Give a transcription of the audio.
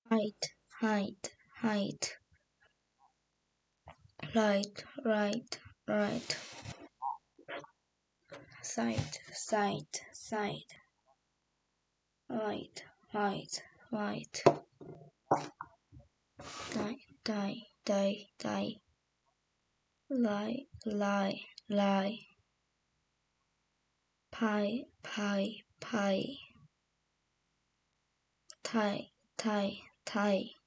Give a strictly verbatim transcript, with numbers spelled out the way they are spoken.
height, height, height, right, right, right, side, side, side, right, right, right, die, die, die, die, lie, lie, lie, pie, pie, pie, tie, tie, tie.